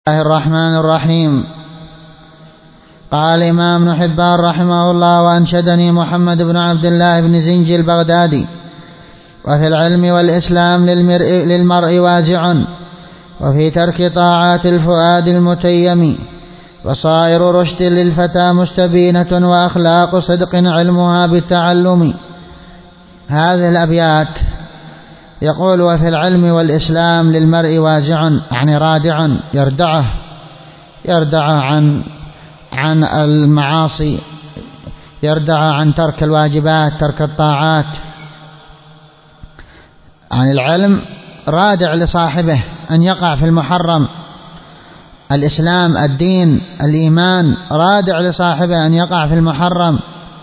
الله الرحمن الرحيم. قال الإمام ابن حبان رحمه الله: وأنشدني محمد بن عبد الله بن زنجي البغدادي: وفي العلم والإسلام للمرء وازع، وفي ترك طاعات الفؤاد المتيم، بصائر رشد للفتى مستبينة، وأخلاق صدق علمها بالتعلم. هذه الأبيات يقول: وفي العلم والإسلام للمرء وازع، يعني رادع، يردع عن المعاصي، يردع عن ترك الواجبات، ترك الطاعات. عن العلم رادع لصاحبه أن يقع في المحرم، الإسلام الدين الإيمان رادع لصاحبه أن يقع في المحرم.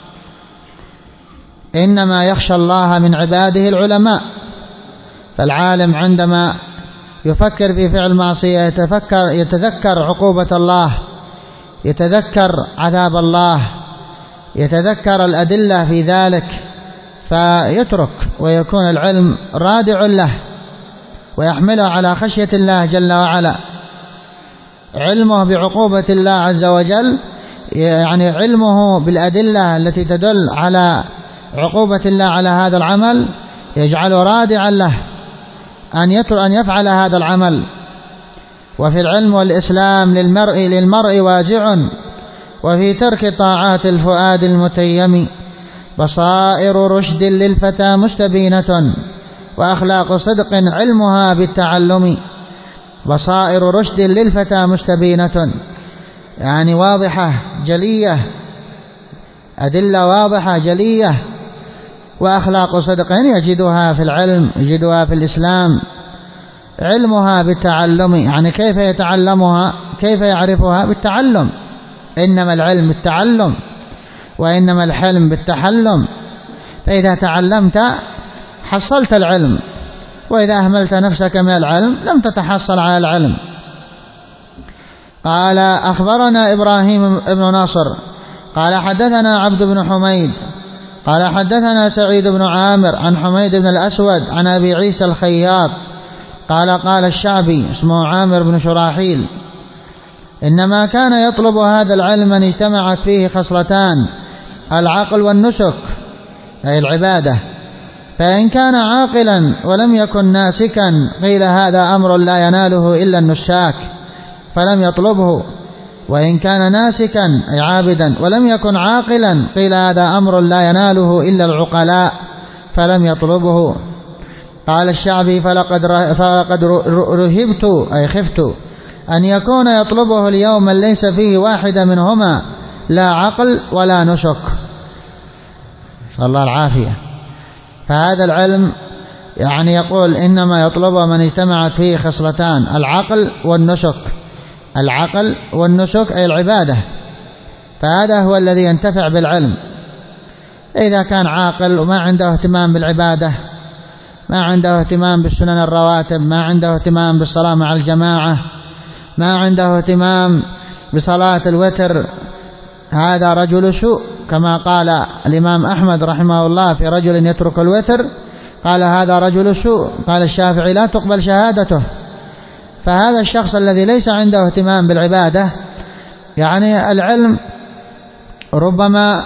إنما يخشى الله من عباده العلماء، فالعالم عندما يفكر في فعل معصية يتذكر عقوبة الله، يتذكر عذاب الله، يتذكر الأدلة في ذلك، فيترك ويكون العلم رادع له ويحمله على خشية الله جل وعلا. علمه بعقوبة الله عز وجل، يعني علمه بالأدلة التي تدل على عقوبة الله على هذا العمل، يجعله رادعا له أن يفعل هذا العمل. وفي العلم والإسلام للمرء وازع، وفي ترك طاعات الفؤاد المتيم، بصائر رشد للفتى مستبينة، وأخلاق صدق علمها بالتعلم. بصائر رشد للفتى مستبينة، يعني واضحة جلية، أدلة واضحة جلية. وأخلاق صدق يجدها في العلم، يجدها في الإسلام. علمها بالتعلم، يعني كيف يتعلمها، كيف يعرفها؟ بالتعلم. إنما العلم بالتعلم، وإنما الحلم بالتحلم. فإذا تعلمت حصلت العلم، وإذا أهملت نفسك من العلم لم تتحصل على العلم. قال: أخبرنا إبراهيم بن ناصر قال حدثنا عبد بن حميد قال حدثنا سعيد بن عامر عن حميد بن الأسود عن أبي عيسى الخياط قال الشعبي اسمه عامر بن شراحيل: إنما كان يطلب هذا العلم من اجتمعت فيه خصلتان: العقل والنسك، أي العبادة. فإن كان عاقلا ولم يكن ناسكا قيل هذا أمر لا يناله إلا النساك فلم يطلبه، وإن كان ناسكا أي عابدا ولم يكن عاقلا قيل هذا أمر لا يناله إلا العقلاء فلم يطلبه. قال الشعبي: فلقد رهبت أي خفت أن يكون يطلبه اليوم من ليس فيه واحد منهما، لا عقل ولا نسك. صلى الله العافية. فهذا العلم يعني يقول إنما يطلبه من اجتمعت فيه خصلتان: العقل والنسك. العقل والنسك أي العبادة، فهذا هو الذي ينتفع بالعلم. إذا كان عاقل وما عنده اهتمام بالعبادة، ما عنده اهتمام بالسنن الرواتب، ما عنده اهتمام بالصلاة مع الجماعة، ما عنده اهتمام بصلاة الوتر، هذا رجل سوء، كما قال الإمام أحمد رحمه الله في رجل يترك الوتر، قال هذا رجل سوء. قال الشافعي: لا تقبل شهادته. فهذا الشخص الذي ليس عنده اهتمام بالعبادة، يعني العلم ربما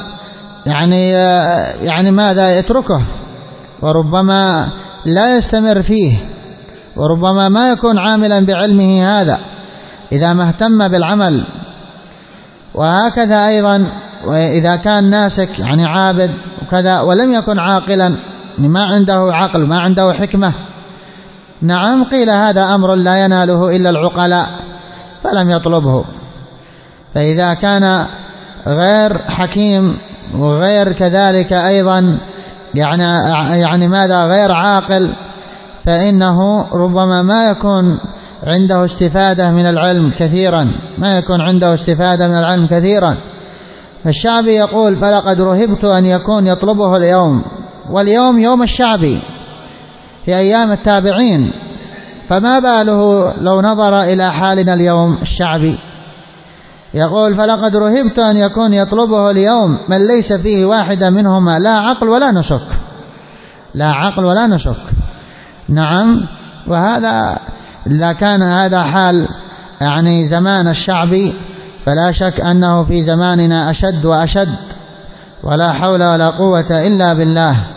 يعني ماذا يتركه، وربما لا يستمر فيه، وربما ما يكون عاملا بعلمه هذا إذا ما اهتم بالعمل. وهكذا أيضا وإذا كان ناسك يعني عابد وكذا ولم يكن عاقلا، ما عنده عقل ما عنده حكمة، نعم قيل هذا أمر لا يناله إلا العقلاء فلم يطلبه. فإذا كان غير حكيم وغير كذلك أيضا يعني ماذا غير عاقل، فإنه ربما ما يكون عنده استفادة من العلم كثيرا، ما يكون عنده استفادة من العلم كثيرا. فالشعبي يقول: فلقد رهبت أن يكون يطلبه اليوم، واليوم يوم الشعبي في أيام التابعين، فما باله لو نظر إلى حالنا اليوم الشعبي. يقول: فلقد رهبت أن يكون يطلبه اليوم من ليس فيه واحدة منهما، لا عقل ولا نسك. لا عقل ولا نسك، نعم. وهذا إذا كان هذا حال يعني زمان الشعب، فلا شك أنه في زماننا أشد وأشد، ولا حول ولا قوة إلا بالله.